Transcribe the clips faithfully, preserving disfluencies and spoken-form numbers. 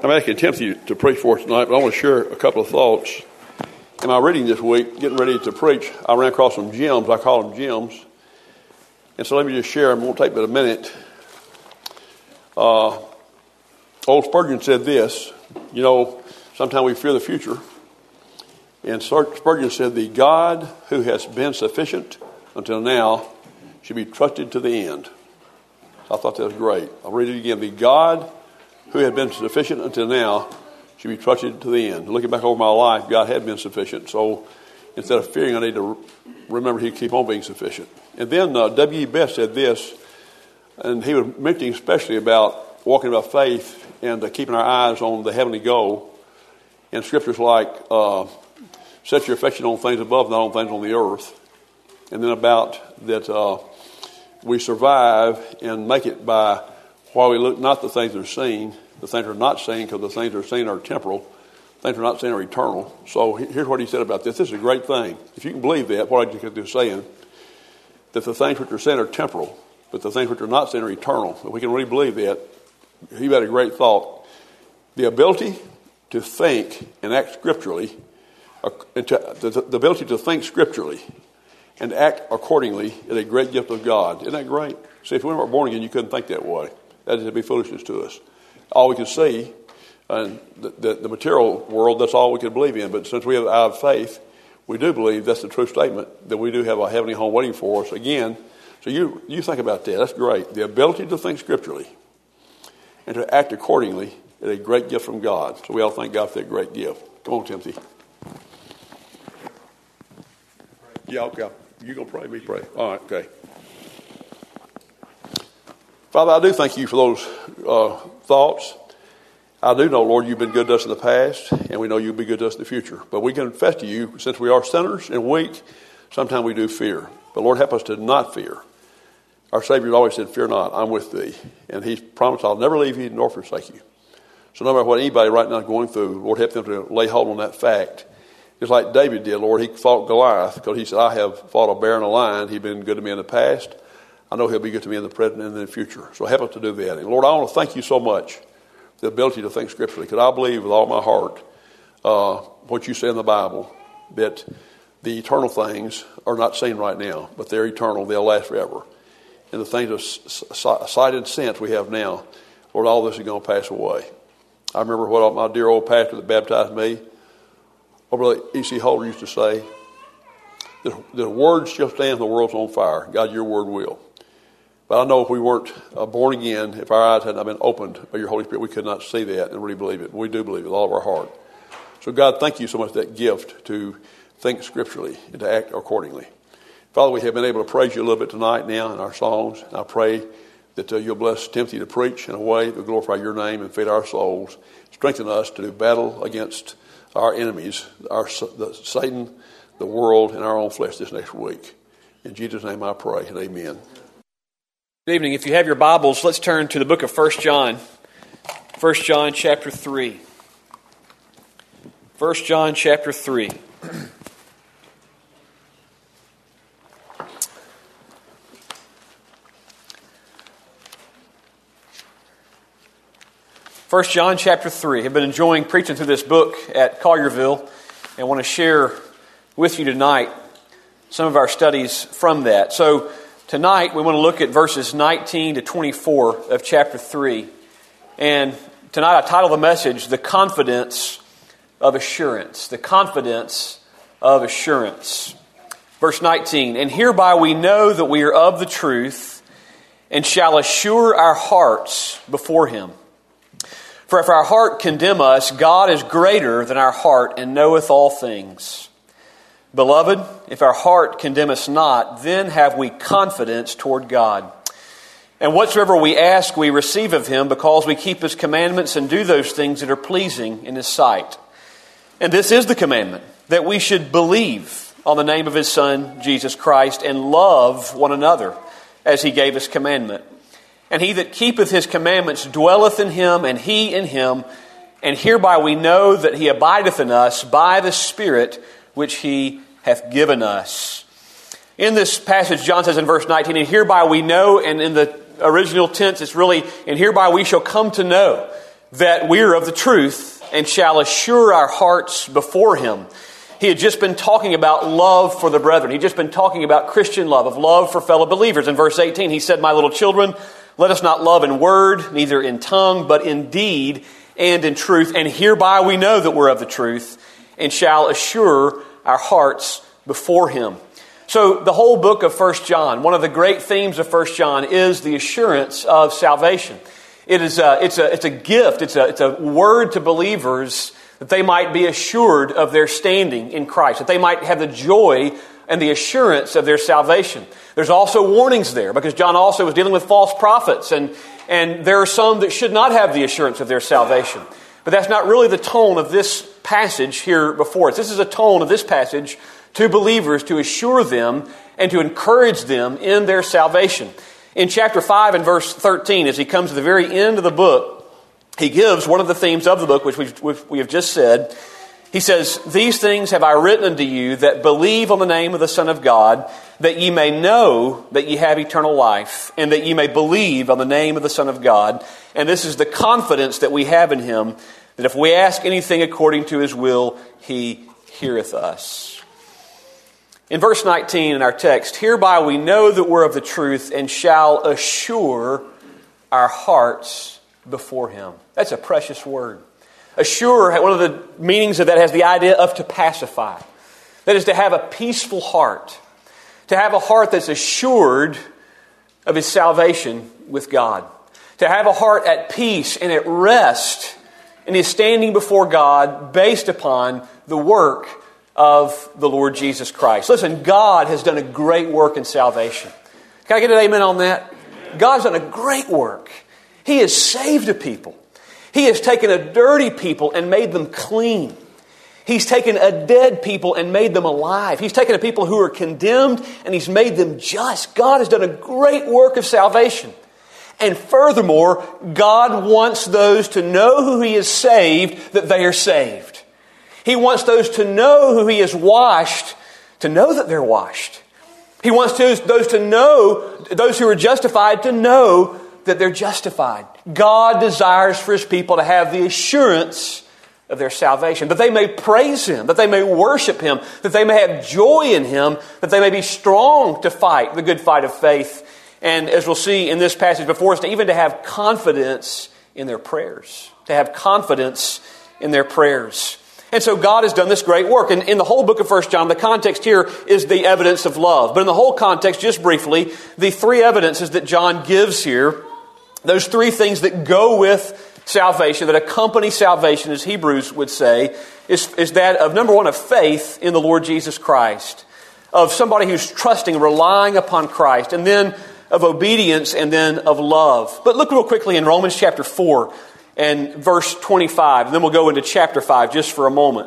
I'm asking Timothy to preach for us tonight, but I want to share a couple of thoughts. In my reading this week, getting ready to preach, I ran across some gems. I call them gems. And so let me just share them. It won't take but a minute. Uh, old Spurgeon said this, you know, sometimes we fear the future. And Spurgeon said, the God who has been sufficient until now should be trusted to the end. I thought that was great. I'll read it again. The God who had been sufficient until now should be trusted to the end. Looking back over my life, God had been sufficient. So instead of fearing, I need to remember He'd keep on being sufficient. And then uh, W E Best said this, and he was mentioning especially about walking by faith and uh, keeping our eyes on the heavenly goal. And scriptures like, uh, set your affection on things above, not on things on the earth. And then about that uh, we survive and make it by while we look not the things that are seen, the things that are not seen, because the things that are seen are temporal, things that are not seen are eternal. So here's what he said about this. This is a great thing. If you can believe that, what I just got through saying, that the things which are seen are temporal, but the things which are not seen are eternal. If we can really believe that, he had a great thought. The ability to think and act scripturally, uh, to, the, the ability to think scripturally and act accordingly is a great gift of God. Isn't that great? See, if we weren't born again, you couldn't think that way. That would be foolishness to us. All we can see, and the, the, the material world, that's all we can believe in. But since we have the eye of faith, we do believe that's the true statement, that we do have a heavenly home waiting for us again. So you you think about that. That's great. The ability to think scripturally and to act accordingly is a great gift from God. So we all thank God for that great gift. Come on, Timothy. Yeah, okay. You going to pray? Me pray. All right, okay. Father, I do thank you for those uh, thoughts. I do know, Lord, you've been good to us in the past, and we know you'll be good to us in the future. But we confess to you, since we are sinners and weak, sometimes we do fear. But Lord, help us to not fear. Our Savior always said, fear not, I'm with thee. And He's promised, I'll never leave you nor forsake you. So no matter what anybody right now is going through, Lord, help them to lay hold on that fact. Just like David did, Lord, he fought Goliath because he said, I have fought a bear and a lion. He's been good to me in the past. I know He'll be good to me in the present and in the future. So help us to do that. And Lord, I want to thank you so much for the ability to think scripturally, because I believe with all my heart uh, what you say in the Bible, that the eternal things are not seen right now, but they're eternal. They'll last forever. And the things of sight and sense we have now, Lord, all this is going to pass away. I remember what my dear old pastor that baptized me, what Brother E C Holder used to say, the, the word shall stand, the world's on fire. God, your word will. But I know if we weren't uh, born again, if our eyes had not been opened by your Holy Spirit, we could not see that and really believe it. We do believe it with all of our heart. So God, thank you so much for that gift to think scripturally and to act accordingly. Father, we have been able to praise you a little bit tonight now in our songs. And I pray that uh, you'll bless Timothy to preach in a way that will glorify your name and feed our souls. Strengthen us to do battle against our enemies, our the, Satan, the world, and our own flesh this next week. In Jesus' name I pray, and amen. Good evening. If you have your Bibles, let's turn to the book of First John. First John chapter three. First John chapter three. First John chapter three. I've been enjoying preaching through this book at Collierville, and want to share with you tonight some of our studies from that. So tonight we want to look at verses nineteen to twenty-four of chapter three. And tonight I title the message, The Confidence of Assurance. The Confidence of Assurance. Verse nineteen, and hereby we know that we are of the truth and shall assure our hearts before Him. For if our heart condemn us, God is greater than our heart and knoweth all things. Beloved, if our heart condemn us not, then have we confidence toward God. And whatsoever we ask, we receive of Him, because we keep His commandments and do those things that are pleasing in His sight. And this is the commandment, that we should believe on the name of His Son, Jesus Christ, and love one another, as He gave us commandment. And he that keepeth His commandments dwelleth in Him, and He in him. And hereby we know that He abideth in us by the Spirit which He hath given us. In this passage, John says in verse nineteen, and hereby we know, and in the original tense it's really, and hereby we shall come to know that we are of the truth and shall assure our hearts before Him. He had just been talking about love for the brethren. He'd just been talking about Christian love, of love for fellow believers. In verse eighteen, he said, "My little children, let us not love in word, neither in tongue, but in deed and in truth. And hereby we know that we're of the truth and shall assure our hearts before Him." So the whole book of First John, one of the great themes of First John is the assurance of salvation. It is a, it's a, it's a gift, it's a, it's a word to believers that they might be assured of their standing in Christ, that they might have the joy and the assurance of their salvation. There's also warnings there, because John also was dealing with false prophets, and, and there are some that should not have the assurance of their salvation. But that's not really the tone of this passage here before us. This is a tone of this passage to believers to assure them and to encourage them in their salvation. In chapter five and verse thirteen, as he comes to the very end of the book, he gives one of the themes of the book, which we've, which we have just said. He says, "These things have I written unto you that believe on the name of the Son of God, that ye may know that ye have eternal life, and that ye may believe on the name of the Son of God. And this is the confidence that we have in Him, that if we ask anything according to His will, He heareth us." In verse nineteen in our text, "Hereby we know that we're of the truth and shall assure our hearts before Him." That's a precious word. Assure, one of the meanings of that has the idea of to pacify. That is to have a peaceful heart. To have a heart that's assured of his salvation with God. To have a heart at peace and at rest in his standing before God based upon the work of the Lord Jesus Christ. Listen, God has done a great work in salvation. Can I get an amen on that? God's done a great work. He has saved a people. He has taken a dirty people and made them clean. He's taken a dead people and made them alive. He's taken a people who are condemned and He's made them just. God has done a great work of salvation. And furthermore, God wants those to know who He has saved, that they are saved. He wants those to know who He has washed, to know that they're washed. He wants those, those to know, those who are justified, to know that they're justified. God desires for His people to have the assurance of their salvation, that they may praise Him, that they may worship Him, that they may have joy in Him, that they may be strong to fight the good fight of faith. And as we'll see in this passage before us, to even to have confidence in their prayers, to have confidence in their prayers. And so God has done this great work. And in the whole book of First John, the context here is the evidence of love. But in the whole context, just briefly, the three evidences that John gives here, those three things that go with salvation, that accompany salvation, as Hebrews would say, is, is that of, number one, of faith in the Lord Jesus Christ, of somebody who's trusting, relying upon Christ, and then of obedience, and then of love. But look real quickly in Romans chapter four and verse twenty-five, and then we'll go into chapter five just for a moment.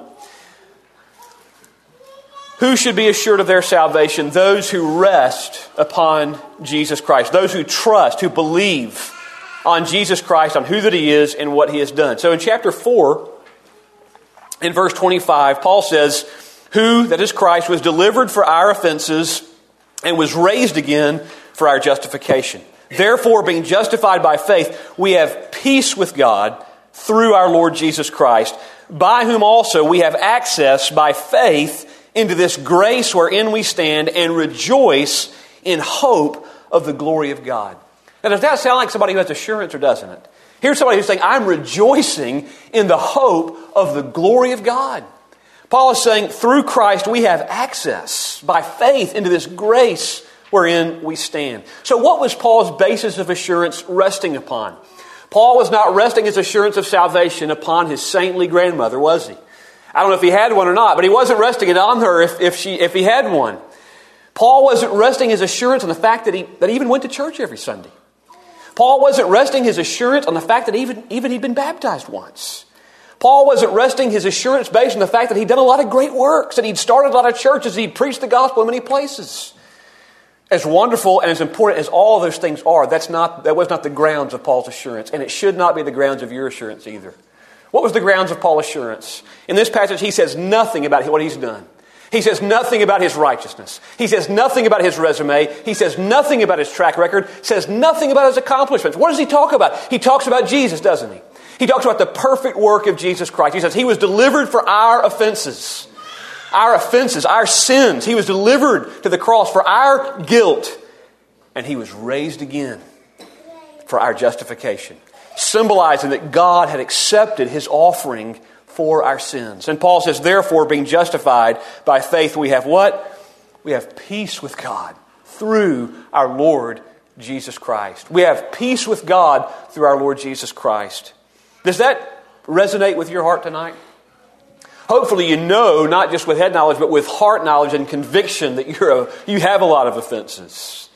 Who should be assured of their salvation? Those who rest upon Jesus Christ, those who trust, who believe on Jesus Christ, on who that He is and what He has done. So in chapter four, in verse twenty-five, Paul says, "Who, that is Christ, was delivered for our offenses and was raised again for our justification. Therefore, being justified by faith, we have peace with God through our Lord Jesus Christ, by whom also we have access by faith into this grace wherein we stand and rejoice in hope of the glory of God." Now, does that sound like somebody who has assurance, or doesn't it? Here's somebody who's saying, I'm rejoicing in the hope of the glory of God. Paul is saying, through Christ we have access by faith into this grace wherein we stand. So what was Paul's basis of assurance resting upon? Paul was not resting his assurance of salvation upon his saintly grandmother, was he? I don't know if he had one or not, but he wasn't resting it on her if, if, she, if he had one. Paul wasn't resting his assurance on the fact that he, that he even went to church every Sunday. Paul wasn't resting his assurance on the fact that even, even he'd been baptized once. Paul wasn't resting his assurance based on the fact that he'd done a lot of great works, that he'd started a lot of churches, he'd preached the gospel in many places. As wonderful and as important as all those things are, that's not, that was not the grounds of Paul's assurance, and it should not be the grounds of your assurance either. What was the grounds of Paul's assurance? In this passage, he says nothing about what he's done. He says nothing about his righteousness. He says nothing about his resume. He says nothing about his track record. Says nothing about his accomplishments. What does he talk about? He talks about Jesus, doesn't he? He talks about the perfect work of Jesus Christ. He says he was delivered for our offenses, our offenses, our sins. He was delivered to the cross for our guilt, and he was raised again for our justification, symbolizing that God had accepted his offering for our sins. And Paul says, therefore, being justified by faith, we have what? We have peace with God through our Lord Jesus Christ. We have peace with God through our Lord Jesus Christ. Does that resonate with your heart tonight? Hopefully you know, not just with head knowledge, but with heart knowledge and conviction that you're a, you have a lot of offenses.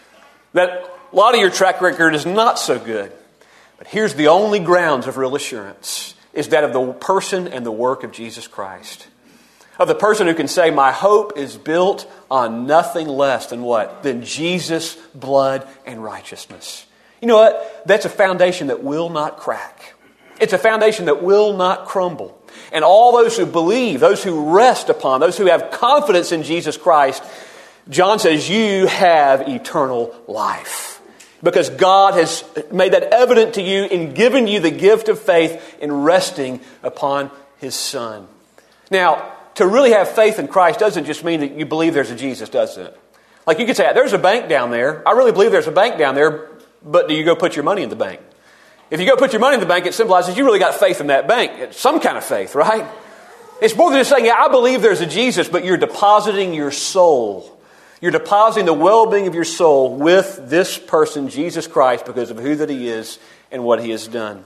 That a lot of your track record is not so good. But here's the only grounds of real assurance, is that of the person and the work of Jesus Christ. Of the person who can say, my hope is built on nothing less than what? Than Jesus' blood and righteousness. You know what? That's a foundation that will not crack. It's a foundation that will not crumble. And all those who believe, those who rest upon, those who have confidence in Jesus Christ, John says, you have eternal life. Because God has made that evident to you in giving you the gift of faith in resting upon His Son. Now, to really have faith in Christ doesn't just mean that you believe there's a Jesus, does it? Like you could say, there's a bank down there. I really believe there's a bank down there, but do you go put your money in the bank? If you go put your money in the bank, it symbolizes you really got faith in that bank. It's some kind of faith, right? It's more than just saying, yeah, I believe there's a Jesus, but you're depositing your soul. You're depositing the well-being of your soul with this person, Jesus Christ, because of who that He is and what He has done.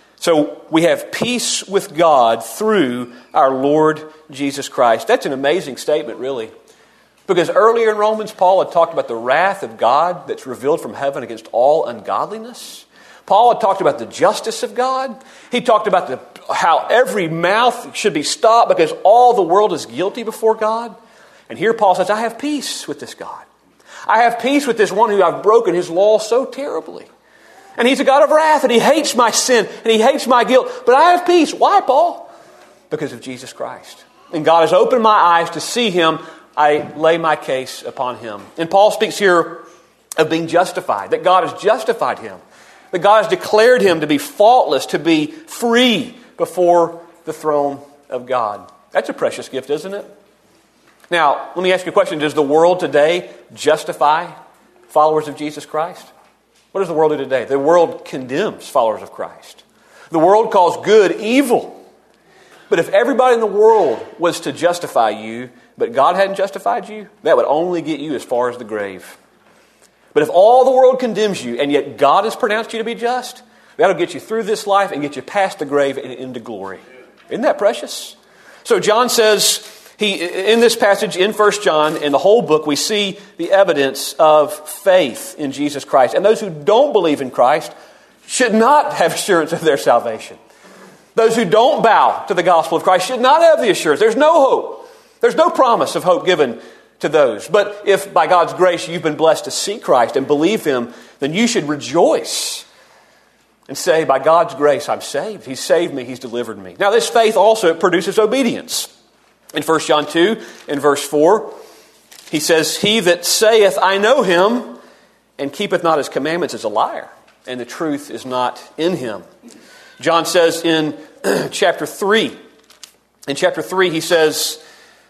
So we have peace with God through our Lord Jesus Christ. That's an amazing statement, really. Because earlier in Romans, Paul had talked about the wrath of God that's revealed from heaven against all ungodliness. Paul had talked about the justice of God. He talked about the, how every mouth should be stopped because all the world is guilty before God. And here Paul says, I have peace with this God. I have peace with this one who I've broken His law so terribly. And He's a God of wrath, and He hates my sin, and He hates my guilt. But I have peace. Why, Paul? Because of Jesus Christ. And God has opened my eyes to see Him. I lay my case upon Him. And Paul speaks here of being justified, that God has justified him, that God has declared him to be faultless, to be free before the throne of God. That's a precious gift, isn't it? Now, let me ask you a question. Does the world today justify followers of Jesus Christ? What does the world do today? The world condemns followers of Christ. The world calls good evil. But if everybody in the world was to justify you, but God hadn't justified you, that would only get you as far as the grave. But if all the world condemns you, and yet God has pronounced you to be just, that'll get you through this life and get you past the grave and into glory. Isn't that precious? So John says, he in this passage in First John, in the whole book, we see the evidence of faith in Jesus Christ. And those who don't believe in Christ should not have assurance of their salvation. Those who don't bow to the gospel of Christ should not have the assurance. There's no hope. There's no promise of hope given to those. But if by God's grace you've been blessed to see Christ and believe Him, then you should rejoice and say, by God's grace I'm saved. He's saved me. He's delivered me. Now this faith also produces obedience. In First John two, in verse four, he says, he that saith, I know Him, and keepeth not His commandments is a liar, and the truth is not in him. John says in chapter three, in chapter three he says,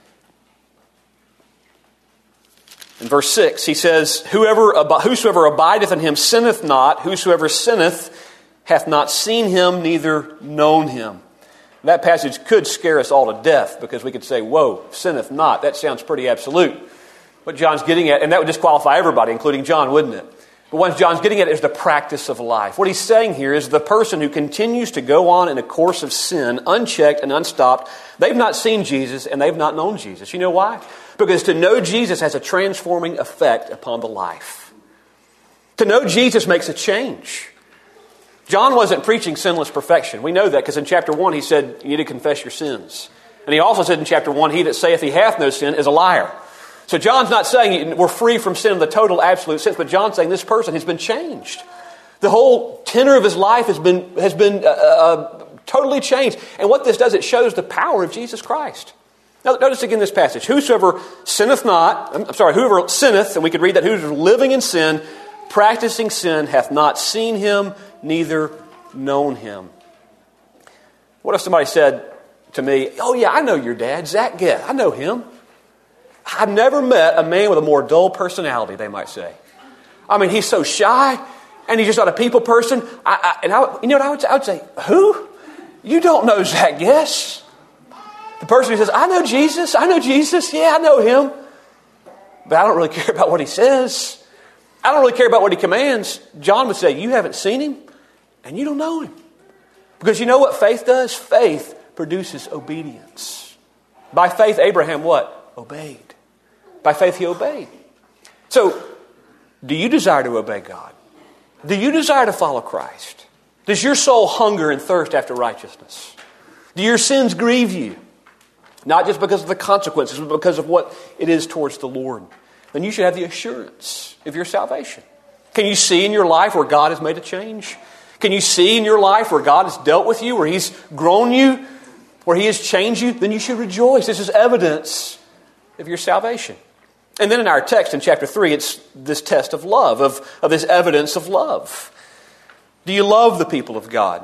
in verse six, he says, Whoever, whosoever abideth in Him sinneth not, whosoever sinneth hath not seen Him, neither known Him. That passage could scare us all to death because we could say, whoa, sinneth not. That sounds pretty absolute. What John's getting at, and that would disqualify everybody, including John, wouldn't it? But what John's getting at is the practice of life. What he's saying here is the person who continues to go on in a course of sin, unchecked and unstopped, they've not seen Jesus and they've not known Jesus. You know why? Because to know Jesus has a transforming effect upon the life. To know Jesus makes a change. John wasn't preaching sinless perfection. We know that because in chapter one he said, you need to confess your sins. And he also said in chapter one, he that saith he hath no sin is a liar. So John's not saying we're free from sin in the total absolute sense, but John's saying this person has been changed. The whole tenor of his life has been has been uh, uh, totally changed. And what this does, it shows the power of Jesus Christ. Now notice again this passage. Whosoever sinneth not, I'm sorry, whoever sinneth, and we could read that, whoever living in sin, practicing sin, hath not seen Him, neither known Him. What if somebody said to me, oh yeah, I know your dad, Zach Gett. I know him. I've never met a man with a more dull personality, they might say. I mean, he's so shy, and he's just not a people person. I, I, and I, you know what I would say? I would say, who? You don't know Zach Gett. The person who says, I know Jesus, I know Jesus, yeah, I know him. But I don't really care about what he says. I don't really care about what he commands. John would say, you haven't seen him, and you don't know him. Because you know what faith does? Faith produces obedience. By faith, Abraham what? Obeyed. By faith, he obeyed. So, do you desire to obey God? Do you desire to follow Christ? Does your soul hunger and thirst after righteousness? Do your sins grieve you? Not just because of the consequences, but because of what it is towards the Lord. Then you should have the assurance of your salvation. Can you see in your life where God has made a change? Can you see in your life where God has dealt with you, where He's grown you, where He has changed you? Then you should rejoice. This is evidence of your salvation. And then in our text in chapter three, it's this test of love, of, of this evidence of love. Do you love the people of God?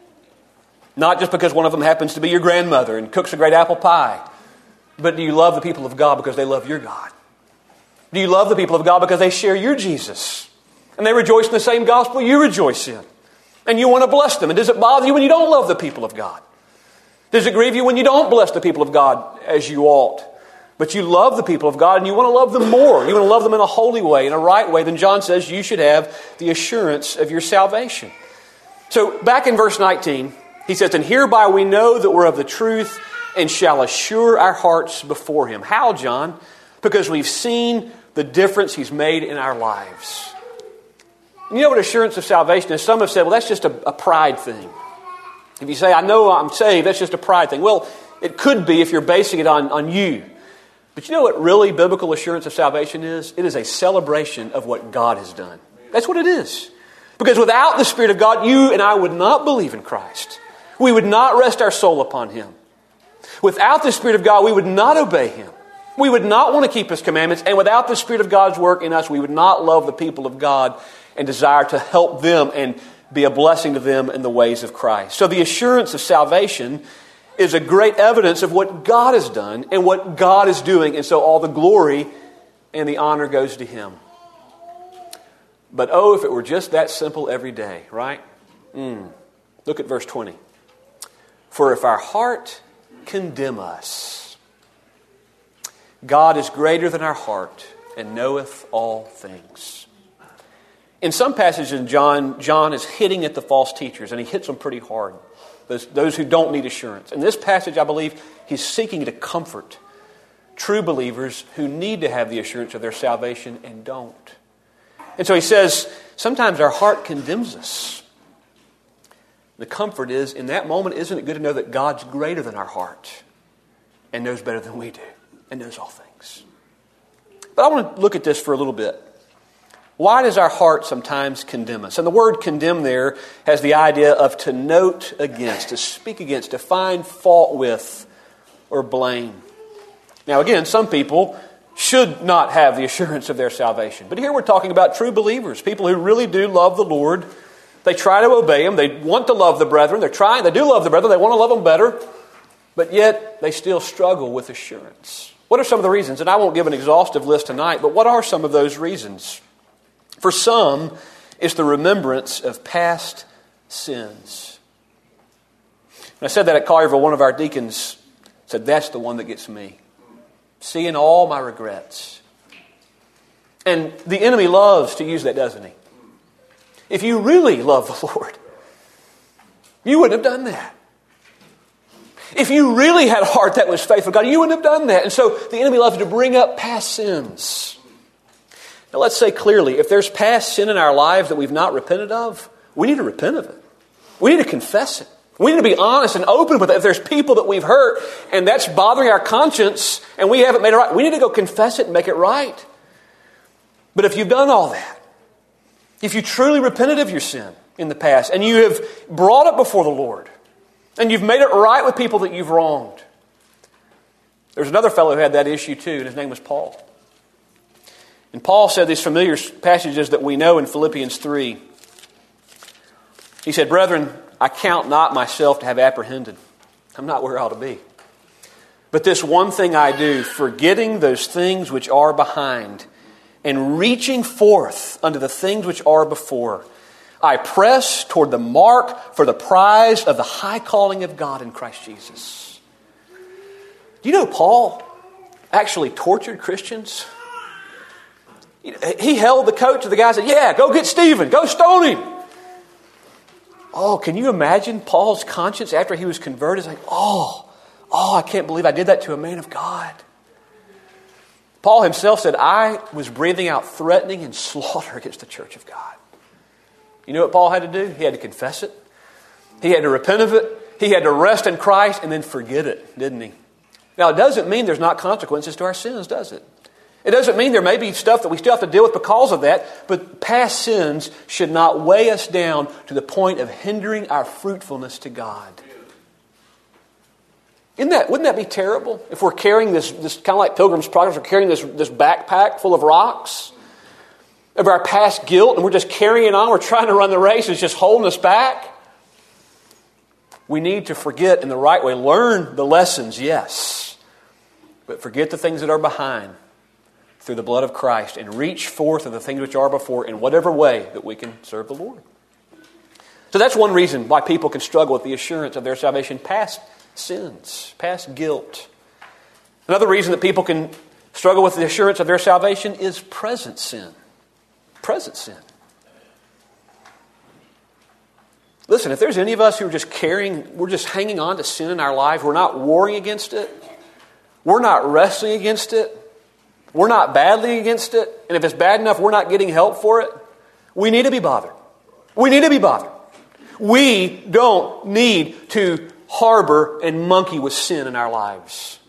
Not just because one of them happens to be your grandmother and cooks a great apple pie, but do you love the people of God because they love your God? Do you love the people of God because they share your Jesus? And they rejoice in the same gospel you rejoice in. And you want to bless them. And does it bother you when you don't love the people of God? Does it grieve you when you don't bless the people of God as you ought? But you love the people of God and you want to love them more. You want to love them in a holy way, in a right way. Then John says you should have the assurance of your salvation. So back in verse nineteen, he says, and hereby we know that we're of the truth and shall assure our hearts before Him. How, John? Because we've seen the difference He's made in our lives. You know what assurance of salvation is? Some have said, well, that's just a, a pride thing. If you say, I know I'm saved, that's just a pride thing. Well, it could be if you're basing it on, on you. But you know what really biblical assurance of salvation is? It is a celebration of what God has done. That's what it is. Because without the Spirit of God, you and I would not believe in Christ. We would not rest our soul upon Him. Without the Spirit of God, we would not obey Him. We would not want to keep His commandments. And without the Spirit of God's work in us, we would not love the people of God and desire to help them and be a blessing to them in the ways of Christ. So the assurance of salvation is a great evidence of what God has done and what God is doing. And so all the glory and the honor goes to Him. But oh, if it were just that simple every day, right? Mm. Look at verse twenty. For if our heart condemn us, God is greater than our heart and knoweth all things. In some passages in John, John is hitting at the false teachers, and he hits them pretty hard. Those, those who don't need assurance. In this passage, I believe, he's seeking to comfort true believers who need to have the assurance of their salvation and don't. And so he says, sometimes our heart condemns us. The comfort is, in that moment, isn't it good to know that God's greater than our heart and knows better than we do and knows all things? But I want to look at this for a little bit. Why does our heart sometimes condemn us? And the word condemn there has the idea of to note against, to speak against, to find fault with, or blame. Now again, some people should not have the assurance of their salvation. But here we're talking about true believers, people who really do love the Lord. They try to obey Him. They want to love the brethren. They're trying, they do love the brethren. They want to love them better. But yet they still struggle with assurance. What are some of the reasons? And I won't give an exhaustive list tonight, but what are some of those reasons? For some, it's the remembrance of past sins. When I said that at Collierville, one of our deacons said, that's the one that gets me. Seeing all my regrets. And the enemy loves to use that, doesn't he? If you really love the Lord, you wouldn't have done that. If you really had a heart that was faithful to God, you wouldn't have done that. And so the enemy loves to bring up past sins. Now let's say clearly, if there's past sin in our lives that we've not repented of, we need to repent of it. We need to confess it. We need to be honest and open with it. If there's people that we've hurt and that's bothering our conscience and we haven't made it right, we need to go confess it and make it right. But if you've done all that, if you truly repented of your sin in the past and you have brought it before the Lord and you've made it right with people that you've wronged. There's another fellow who had that issue too, and his name was Paul. And Paul said these familiar passages that we know in Philippians three. He said, brethren, I count not myself to have apprehended. I'm not where I ought to be. But this one thing I do, forgetting those things which are behind, and reaching forth unto the things which are before, I press toward the mark for the prize of the high calling of God in Christ Jesus. Do you know Paul actually tortured Christians? He held the coat to the guy and said, yeah, go get Stephen, go stone him. Oh, can you imagine Paul's conscience after he was converted? It's like, oh, oh, I can't believe I did that to a man of God. Paul himself said, I was breathing out threatening and slaughter against the church of God. You know what Paul had to do? He had to confess it. He had to repent of it. He had to rest in Christ and then forget it, didn't he? Now, it doesn't mean there's not consequences to our sins, does it? It doesn't mean there may be stuff that we still have to deal with because of that, but past sins should not weigh us down to the point of hindering our fruitfulness to God. Isn't that, wouldn't that be terrible if we're carrying this, this kind of like Pilgrim's Progress, we're carrying this, this backpack full of rocks of our past guilt, and we're just carrying on, we're trying to run the race, it's just holding us back? We need to forget in the right way. Learn the lessons, yes, but forget the things that are behind through the blood of Christ and reach forth to the things which are before in whatever way that we can serve the Lord. So that's one reason why people can struggle with the assurance of their salvation past sins, past guilt. Another reason that people can struggle with the assurance of their salvation is present sin. Present sin. Listen, if there's any of us who are just carrying, we're just hanging on to sin in our life, we're not warring against it, we're not wrestling against it, we're not battling against it, and if it's bad enough we're not getting help for it, we need to be bothered. We need to be bothered. We don't need to harbor and monkey with sin in our lives.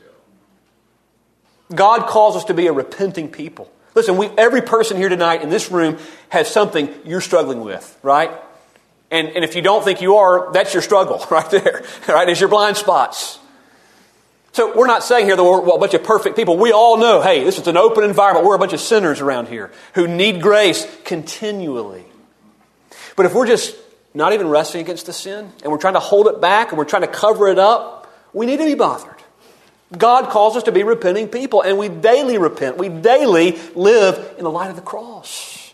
God calls us to be a repenting people. Listen, we, every person here tonight in this room has something you're struggling with, right? And, and if you don't think you are, that's your struggle right there, right? It's your blind spots. So we're not saying here that we're a bunch of perfect people. We all know, hey, this is an open environment. We're a bunch of sinners around here who need grace continually. But if we're just not even wrestling against the sin, and we're trying to hold it back, and we're trying to cover it up, we need to be bothered. God calls us to be repenting people, and we daily repent. We daily live in the light of the cross.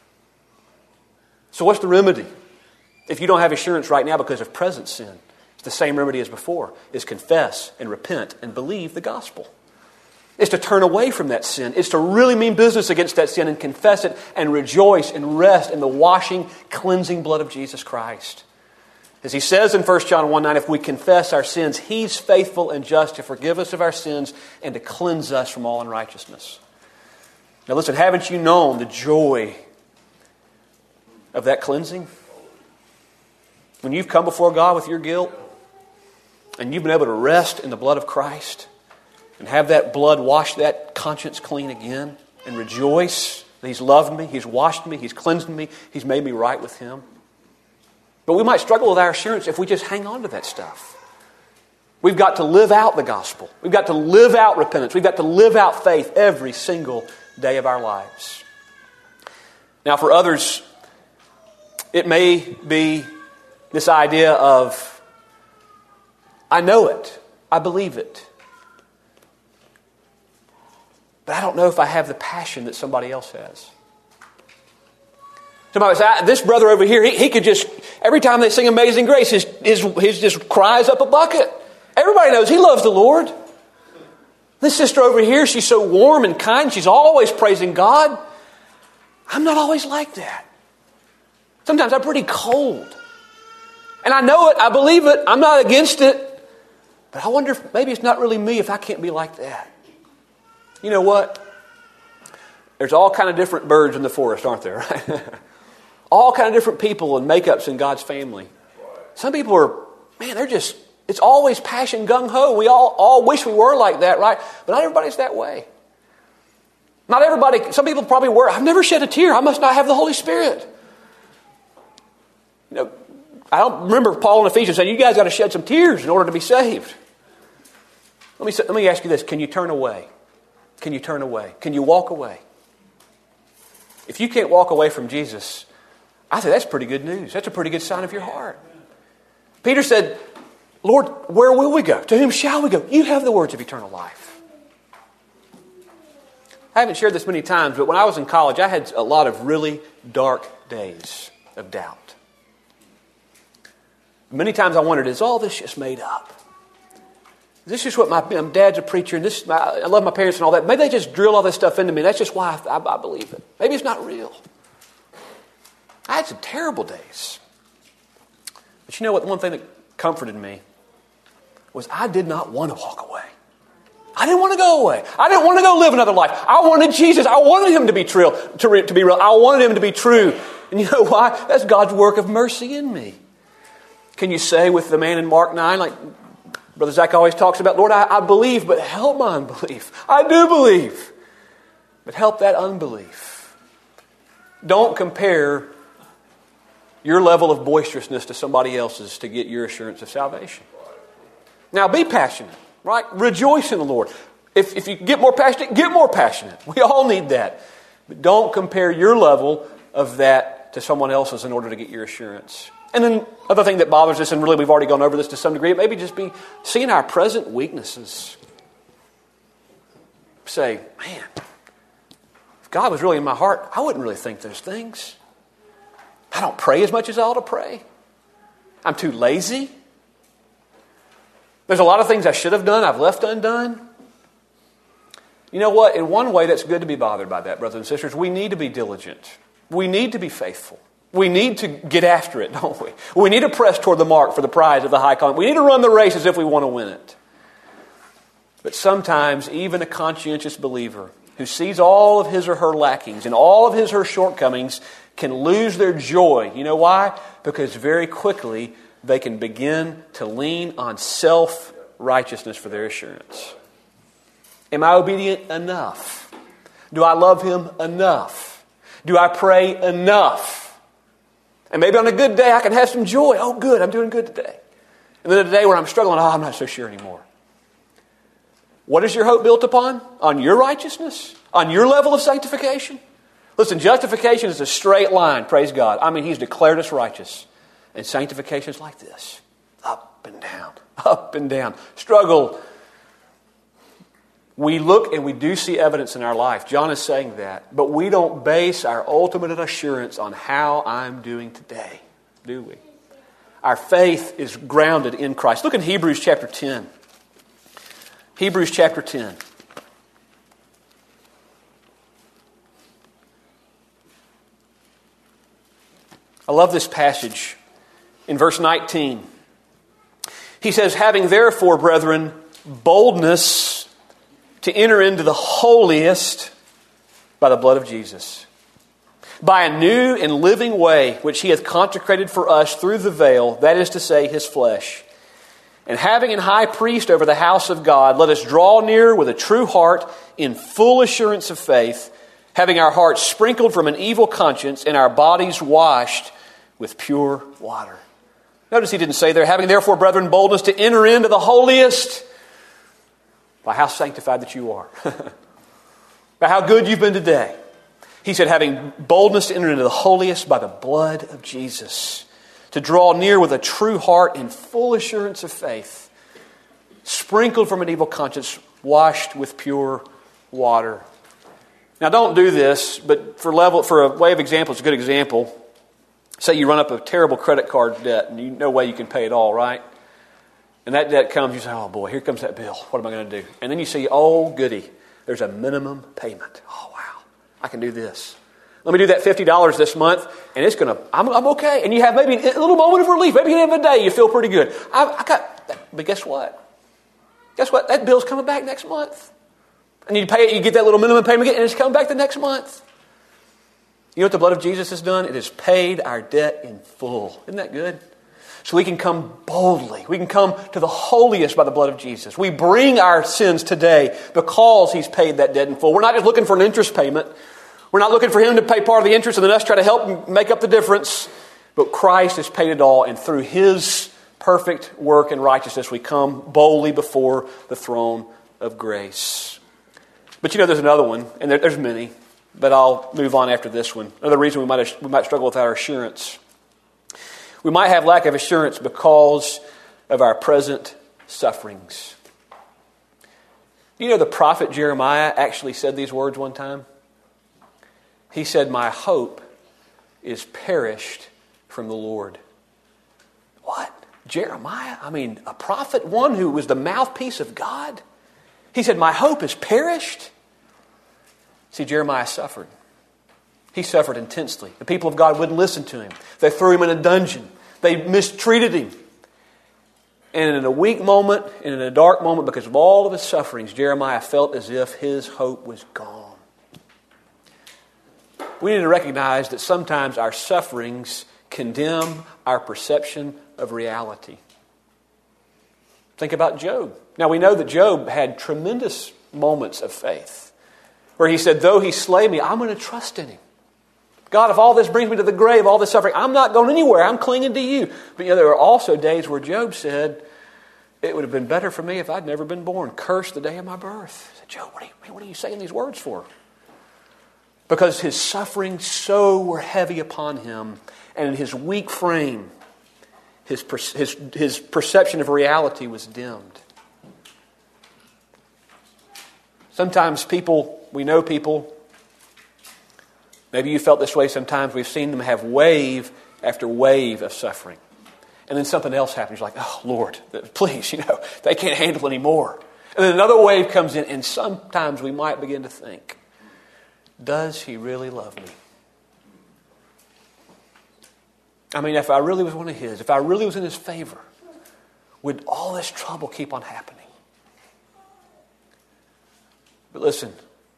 So what's the remedy? If you don't have assurance right now because of present sin, it's the same remedy as before, is confess and repent and believe the gospel. It's to turn away from that sin. It's to really mean business against that sin and confess it and rejoice and rest in the washing, cleansing blood of Jesus Christ. As he says in First John one nine, if we confess our sins, he's faithful and just to forgive us of our sins and to cleanse us from all unrighteousness. Now listen, haven't you known the joy of that cleansing? When you've come before God with your guilt and you've been able to rest in the blood of Christ and have that blood wash that conscience clean again and rejoice that he's loved me, he's washed me, he's cleansed me, he's made me right with him. But we might struggle with our assurance if we just hang on to that stuff. We've got to live out the gospel. We've got to live out repentance. We've got to live out faith every single day of our lives. Now for others, it may be this idea of, I know it, I believe it, but I don't know if I have the passion that somebody else has. Somebody says, this brother over here, he, he could just, every time they sing Amazing Grace, his, his, his just cries up a bucket. Everybody knows he loves the Lord. This sister over here, she's so warm and kind, she's always praising God. I'm not always like that. Sometimes I'm pretty cold. And I know it, I believe it, I'm not against it. But I wonder if maybe it's not really me if I can't be like that. You know what? There's all kind of different birds in the forest, aren't there? Right? All kind of different people and makeups in God's family. Some people are, man, they're just, it's always passion gung-ho. We all, all wish we were like that, right? But not everybody's that way. Not everybody, some people probably were, I've never shed a tear. I must not have the Holy Spirit. You know, I don't remember Paul in Ephesians saying, you guys got to shed some tears in order to be saved. Let me, let me ask you this. Can you turn away? Can you turn away? Can you walk away? If you can't walk away from Jesus, I think that's pretty good news. That's a pretty good sign of your heart. Peter said, Lord, where will we go? To whom shall we go? You have the words of eternal life. I haven't shared this many times, but when I was in college, I had a lot of really dark days of doubt. Many times I wondered, is all this just made up? Is this just what my, my dad's a preacher, and this my, I love my parents and all that. Maybe they just drill all this stuff into me. That's just why I, I, I believe it. Maybe it's not real. I had some terrible days. But you know what? The one thing that comforted me was I did not want to walk away. I didn't want to go away. I didn't want to go live another life. I wanted Jesus. I wanted Him to be true, to, re, to be real. I wanted Him to be true. And you know why? That's God's work of mercy in me. Can you say with the man in Mark nine, like Brother Zach always talks about, Lord, I, I believe, but help my unbelief. I do believe, but help that unbelief. Don't compare your level of boisterousness to somebody else's to get your assurance of salvation. Now be passionate, right? Rejoice in the Lord. If, if you get more passionate, get more passionate. We all need that. But don't compare your level of that to someone else's in order to get your assurance. And then other thing that bothers us, and really we've already gone over this to some degree, it maybe just be seeing our present weaknesses. Say, man, if God was really in my heart, I wouldn't really think those things. I don't pray as much as I ought to pray. I'm too lazy. There's a lot of things I should have done, I've left undone. You know what? In one way, that's good to be bothered by that, brothers and sisters. We need to be diligent. We need to be faithful. We need to get after it, don't we? We need to press toward the mark for the prize of the high calling. We need to run the race as if we want to win it. But sometimes, even a conscientious believer who sees all of his or her lackings and all of his or her shortcomings can lose their joy. You know why? Because very quickly they can begin to lean on self-righteousness for their assurance. Am I obedient enough? Do I love Him enough? Do I pray enough? And maybe on a good day I can have some joy. Oh, good, I'm doing good today. And then a day where I'm struggling, oh, I'm not so sure anymore. What is your hope built upon? On your righteousness? On your level of sanctification? Listen, justification is a straight line, praise God. I mean, He's declared us righteous. And sanctification is like this. Up and down, up and down. Struggle. We look and we do see evidence in our life. John is saying that. But we don't base our ultimate assurance on how I'm doing today, do we? Our faith is grounded in Christ. Look in Hebrews chapter ten. Hebrews chapter ten. I love this passage. In verse nineteen, he says, having therefore, brethren, boldness to enter into the holiest by the blood of Jesus, by a new and living way which He hath consecrated for us through the veil, that is to say, His flesh. And having an high priest over the house of God, let us draw near with a true heart in full assurance of faith, having our hearts sprinkled from an evil conscience and our bodies washed with pure water. Notice he didn't say there, having therefore, brethren, boldness to enter into the holiest by how sanctified that you are. By how good you've been today. He said, having boldness to enter into the holiest by the blood of Jesus. To draw near with a true heart in full assurance of faith. Sprinkled from an evil conscience, washed with pure water. Now don't do this, but for level, for a way of example, it's a good example. Say you run up a terrible credit card debt and you no way you can pay it all, right? And that debt comes, you say, oh boy, here comes that bill. What am I going to do? And then you see, oh goody, there's a minimum payment. Oh wow, I can do this. Let me do that fifty dollars this month and it's going to, I'm, I'm okay. And you have maybe a little moment of relief. Maybe you have a day, you feel pretty good. I, I got, but guess what? Guess what? That bill's coming back next month. And you pay it, you get that little minimum payment and it's coming back the next month. You know what the blood of Jesus has done? It has paid our debt in full. Isn't that good? So we can come boldly. We can come to the holiest by the blood of Jesus. We bring our sins today because He's paid that debt in full. We're not just looking for an interest payment. We're not looking for Him to pay part of the interest and then us try to help make up the difference. But Christ has paid it all, and through His perfect work and righteousness, we come boldly before the throne of grace. But you know, there's another one, and there, there's many. But I'll move on after this one. Another reason we might we might struggle with our assurance. We might have lack of assurance because of our present sufferings. Do you know the prophet Jeremiah actually said these words one time? He said, "My hope is perished from the Lord." What? Jeremiah? I mean, a prophet, one who was the mouthpiece of God? He said, "My hope is perished." See, Jeremiah suffered. He suffered intensely. The people of God wouldn't listen to him. They threw him in a dungeon. They mistreated him. And in a weak moment, and in a dark moment, because of all of his sufferings, Jeremiah felt as if his hope was gone. We need to recognize that sometimes our sufferings condemn our perception of reality. Think about Job. Now we know that Job had tremendous moments of faith where he said, "Though he slay me, I'm going to trust in him. God, if all this brings me to the grave, all this suffering, I'm not going anywhere. I'm clinging to you." But you know, there were also days where Job said, "It would have been better for me if I'd never been born. Curse the day of my birth." I said, "Job, what are you, what are you saying these words for?" Because his sufferings so were heavy upon him, and in his weak frame, his, his, his perception of reality was dimmed. Sometimes people, we know people, maybe you felt this way sometimes, we've seen them have wave after wave of suffering. And then something else happens. You're like, "Oh, Lord, please, you know, they can't handle anymore." And then another wave comes in, and sometimes we might begin to think, does he really love me? I mean, if I really was one of his, if I really was in his favor, would all this trouble keep on happening? But listen,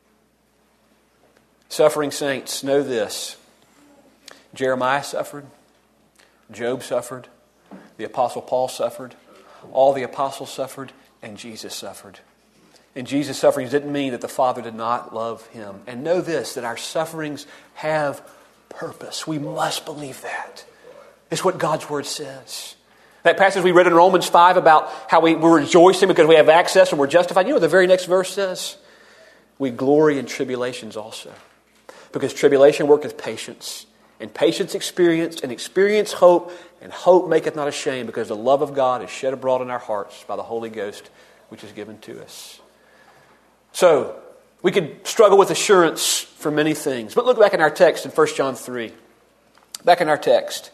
suffering saints, know this. Jeremiah suffered. Job suffered. The Apostle Paul suffered. All the apostles suffered. And Jesus suffered. And Jesus' sufferings didn't mean that the Father did not love him. And know this, that our sufferings have purpose. We must believe that. It's what God's Word says. That passage we read in Romans five about how we, we're rejoicing because we have access and we're justified. You know what the very next verse says? We glory in tribulations also. Because tribulation worketh patience. And patience experience, and experience hope, and hope maketh not ashamed, because the love of God is shed abroad in our hearts by the Holy Ghost, which is given to us. So, we could struggle with assurance for many things. But look back in our text in First John three. Back in our text.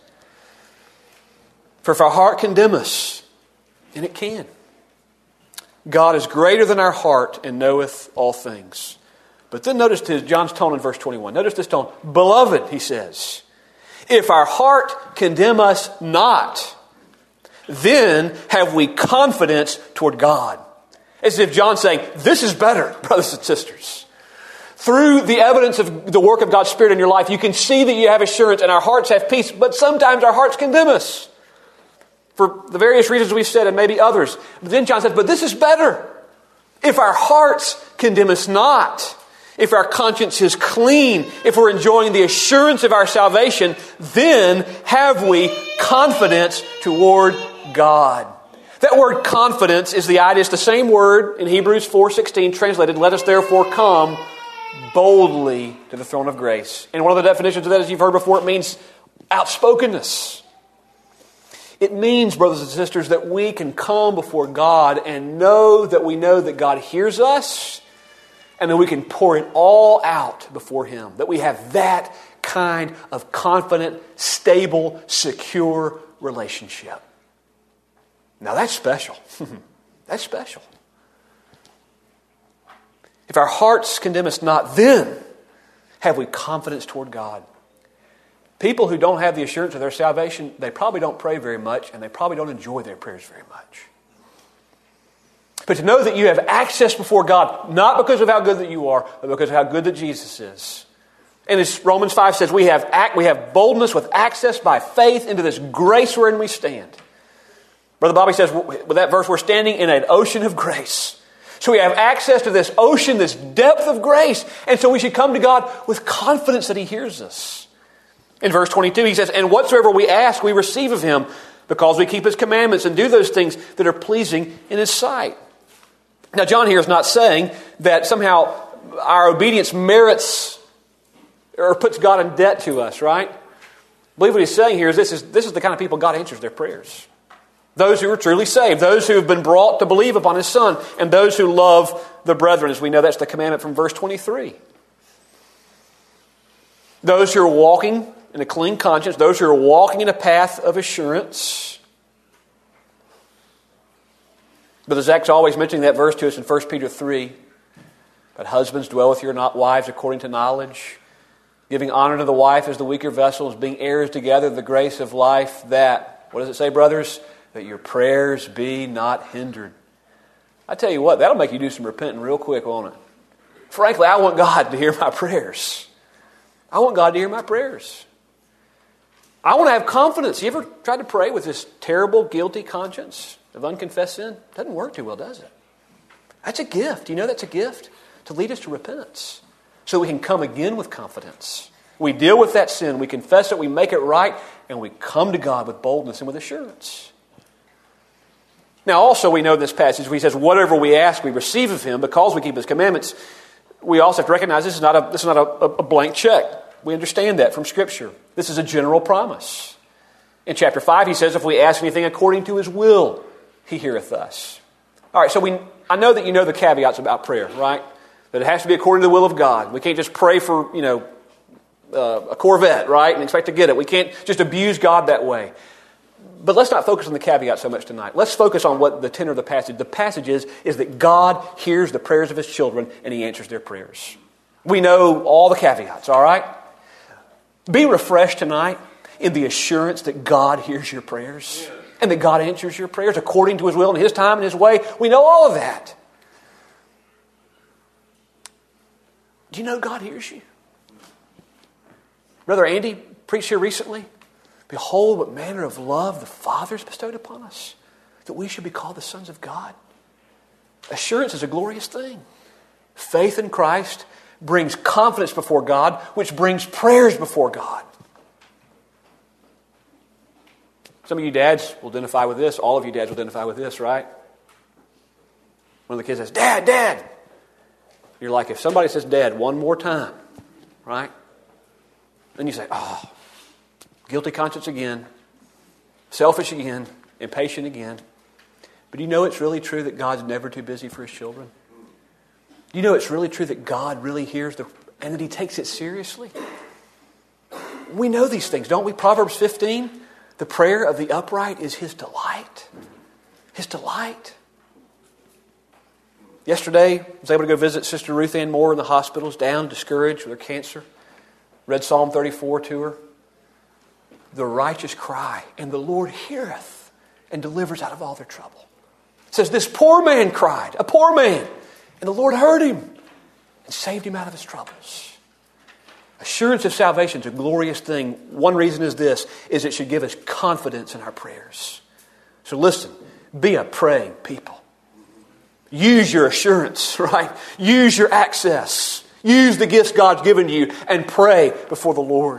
"For if our heart condemn us," and it can, "God is greater than our heart and knoweth all things." But then notice his, John's tone in verse twenty-one. Notice this tone. "Beloved," he says, "if our heart condemn us not, then have we confidence toward God." As if John's saying, this is better, brothers and sisters. Through the evidence of the work of God's Spirit in your life, you can see that you have assurance and our hearts have peace, but sometimes our hearts condemn us. For the various reasons we've said, and maybe others. But then John says, but this is better. If our hearts condemn us not, if our conscience is clean, if we're enjoying the assurance of our salvation, then have we confidence toward God. That word confidence is the idea, it's the same word in Hebrews four sixteen translated, "Let us therefore come boldly to the throne of grace." And one of the definitions of that, as you've heard before, it means outspokenness. It means, brothers and sisters, that we can come before God and know that we know that God hears us, and that we can pour it all out before Him. That we have that kind of confident, stable, secure relationship. Now that's special. That's special. If our hearts condemn us not, then have we confidence toward God. People who don't have the assurance of their salvation, they probably don't pray very much, and they probably don't enjoy their prayers very much. But to know that you have access before God, not because of how good that you are, but because of how good that Jesus is. And as Romans five says, we have act, we have boldness with access by faith into this grace wherein we stand. Brother Bobby says, with that verse, we're standing in an ocean of grace. So we have access to this ocean, this depth of grace. And so we should come to God with confidence that He hears us. In verse twenty-two, he says, "And whatsoever we ask, we receive of Him, because we keep His commandments and do those things that are pleasing in His sight." Now, John here is not saying that somehow our obedience merits or puts God in debt to us, right? I believe what he's saying here is this is this is the kind of people God answers their prayers. Those who are truly saved, those who have been brought to believe upon His Son, and those who love the brethren. As we know, that's the commandment from verse twenty-three. Those who are walking in a clean conscience, those who are walking in a path of assurance. Brother Zach's always mentioning that verse to us in First Peter three. But husbands, dwell with your not wives according to knowledge, giving honor to the wife as the weaker vessel, as being heirs together of the grace of life, that, what does it say, brothers? That your prayers be not hindered. I tell you what, that'll make you do some repenting real quick, won't it? Frankly, I want God to hear my prayers. I want God to hear my prayers. I want to have confidence. You ever tried to pray with this terrible, guilty conscience of unconfessed sin? Doesn't work too well, does it? That's a gift. You know that's a gift? To lead us to repentance. So we can come again with confidence. We deal with that sin, we confess it, we make it right, and we come to God with boldness and with assurance. Now also we know this passage where he says, whatever we ask we receive of Him because we keep His commandments. We also have to recognize this is not a, this is not a, a blank check. We understand that from Scripture. This is a general promise. In chapter five he says, if we ask anything according to His will, He heareth us. All right, so we I know that you know the caveats about prayer, right? That it has to be according to the will of God. We can't just pray for, you know, uh, a Corvette, right, and expect to get it. We can't just abuse God that way. But let's not focus on the caveat so much tonight. Let's focus on what the tenor of the passage. The passage is, is that God hears the prayers of His children and He answers their prayers. We know all the caveats, all right? Be refreshed tonight in the assurance that God hears your prayers and that God answers your prayers according to His will and His time and His way. We know all of that. Do you know God hears you? Brother Andy preached here recently. Behold, what manner of love the Father has bestowed upon us, that we should be called the sons of God. Assurance is a glorious thing. Faith in Christ brings confidence before God, which brings prayers before God. Some of you dads will identify with this. All of you dads will identify with this, right? One of the kids says, Dad, Dad. You're like, if somebody says Dad one more time, right? Then you say, oh, guilty conscience again, selfish again, impatient again. But do you know it's really true that God's never too busy for His children? Do you know it's really true that God really hears the, and that He takes it seriously? We know these things, don't we? Proverbs fifteen, the prayer of the upright is his delight. His delight. Yesterday, I was able to go visit Sister Ruth Ann Moore in the hospitals, down, discouraged with her cancer. Read Psalm thirty-four to her. The righteous cry, and the Lord heareth and delivers out of all their trouble. It says, this poor man cried, a poor man, and the Lord heard him and saved him out of his troubles. Assurance of salvation is a glorious thing. One reason is this, is it should give us confidence in our prayers. So listen, be a praying people. Use your assurance, right? Use your access. Use the gifts God's given you and pray before the Lord.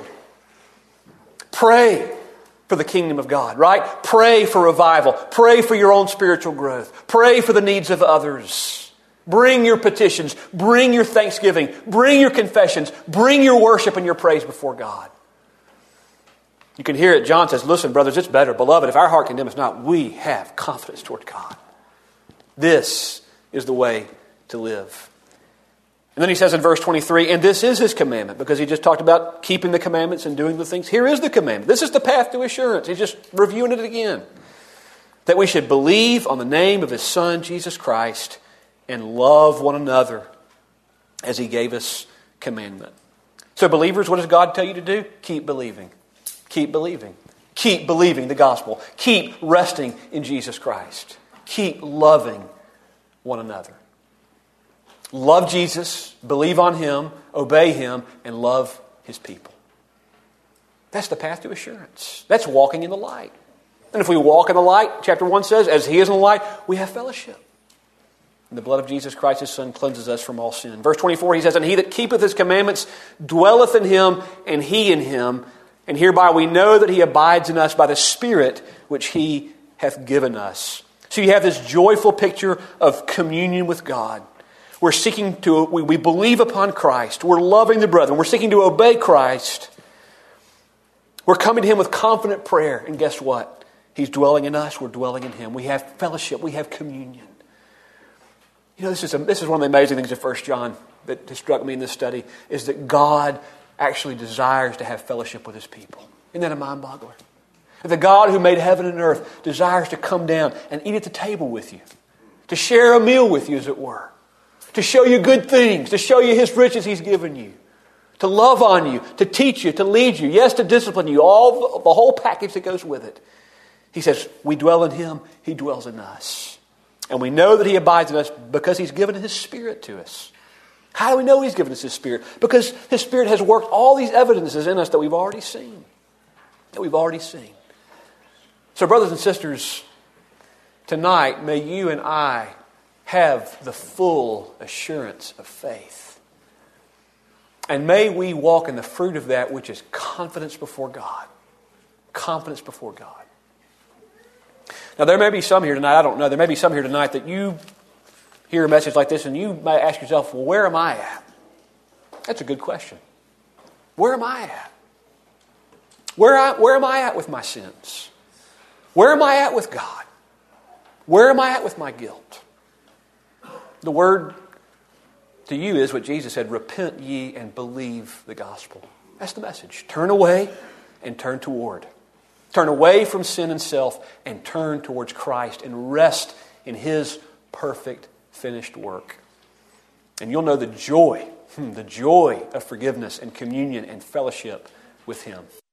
Pray for the kingdom of God, right? Pray for revival. Pray for your own spiritual growth. Pray for the needs of others. Bring your petitions. Bring your thanksgiving. Bring your confessions. Bring your worship and your praise before God. You can hear it. John says, listen, brothers, it's better. Beloved, if our heart condemn us not, we have confidence toward God. This is the way to live. And then he says in verse twenty-three, and this is his commandment, because he just talked about keeping the commandments and doing the things. Here is the commandment. This is the path to assurance. He's just reviewing it again. That we should believe on the name of his Son, Jesus Christ, and love one another as he gave us commandment. So believers, what does God tell you to do? Keep believing. Keep believing. Keep believing the gospel. Keep resting in Jesus Christ. Keep loving one another. Love Jesus, believe on Him, obey Him, and love His people. That's the path to assurance. That's walking in the light. And if we walk in the light, chapter one says, as He is in the light, we have fellowship. And the blood of Jesus Christ, His Son, cleanses us from all sin. Verse twenty-four, he says, and he that keepeth His commandments dwelleth in Him, and He in him. And hereby we know that He abides in us by the Spirit which He hath given us. So you have this joyful picture of communion with God. We're seeking to, we, we believe upon Christ. We're loving the brethren. We're seeking to obey Christ. We're coming to Him with confident prayer. And guess what? He's dwelling in us. We're dwelling in Him. We have fellowship. We have communion. You know, this is, a, this is one of the amazing things of First John that has struck me in this study, is that God actually desires to have fellowship with His people. Isn't that a mind-boggler? That the God who made heaven and earth desires to come down and eat at the table with you, to share a meal with you, as it were, to show you good things, to show you His riches He's given you, to love on you, to teach you, to lead you, yes, to discipline you, all the, the whole package that goes with it. He says, we dwell in Him, He dwells in us. And we know that He abides in us because He's given His Spirit to us. How do we know He's given us His Spirit? Because His Spirit has worked all these evidences in us that we've already seen. That we've already seen. So brothers and sisters, tonight may you and I have the full assurance of faith. And may we walk in the fruit of that, which is confidence before God. Confidence before God. Now there may be some here tonight, I don't know, there may be some here tonight that you hear a message like this and you might ask yourself, well, where am I at? That's a good question. Where am I at? Where, I, where am I at with my sins? Where am I at with God? Where am I at with my guilt? The word to you is what Jesus said, repent ye and believe the gospel. That's the message. Turn away and turn toward. Turn away from sin and self and turn towards Christ and rest in His perfect finished work. And you'll know the joy, the joy of forgiveness and communion and fellowship with Him.